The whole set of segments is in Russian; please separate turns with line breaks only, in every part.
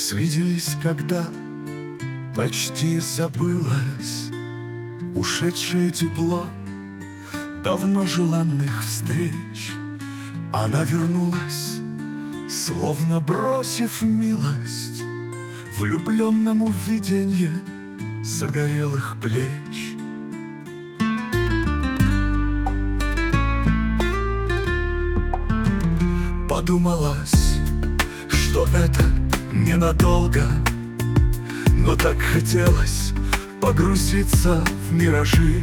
Свиделись, когда почти забылось ушедшее тепло давно желанных встреч. Она вернулась, словно бросив милость влюбленному в виденье загорелых плеч. Подумалось, что это ненадолго, но так хотелось погрузиться в миражи,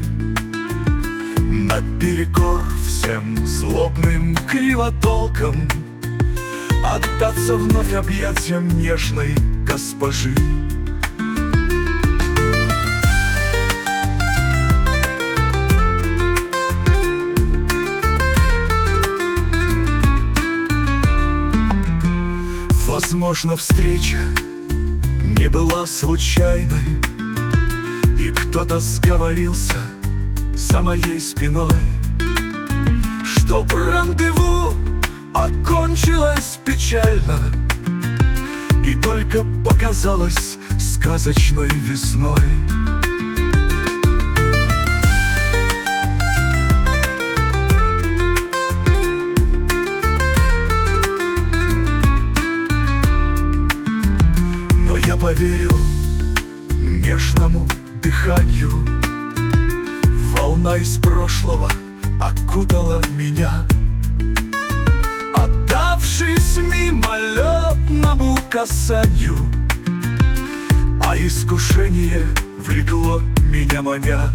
наперекор всем злобным кривотолкам, отдаться вновь объятиям нежной госпожи. Возможно, встреча не была случайной, и кто-то сговорился за моей спиной, чтоб рандеву окончилось печально и только показалось сказочной весной. Но я поверил нежному дыханию, волна из прошлого окутала меня, отдавшись мимолетному касанию, а искушение влекло меня маня.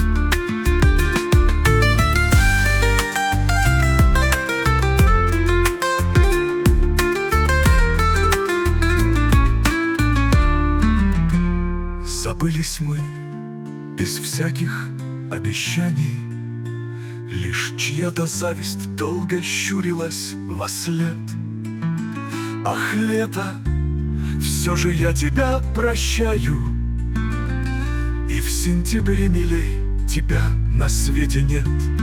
Забылись мы без всяких обещаний, лишь чья-то зависть долго щурилась вослед. Ах, лето, все же я тебя прощаю, и в сентябре, милей, тебя на свете нет.